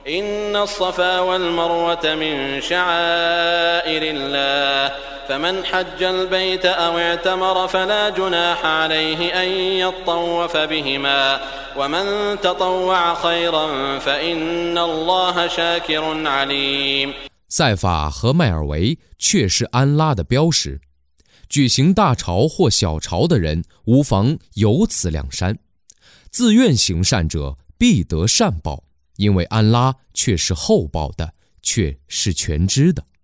إن الصفا والمروة من شعائر الله فمن حج البيت أو اعتمر فلا جناح عليه أن يطوف بهما ومن تطوع خيرا فإن الله شاكر عليم。 塞法和迈尔维却是安拉的标识，举行大朝或小朝的人无妨有此两山，自愿行善者必得善报，因为安拉却是厚报的，却是全知的。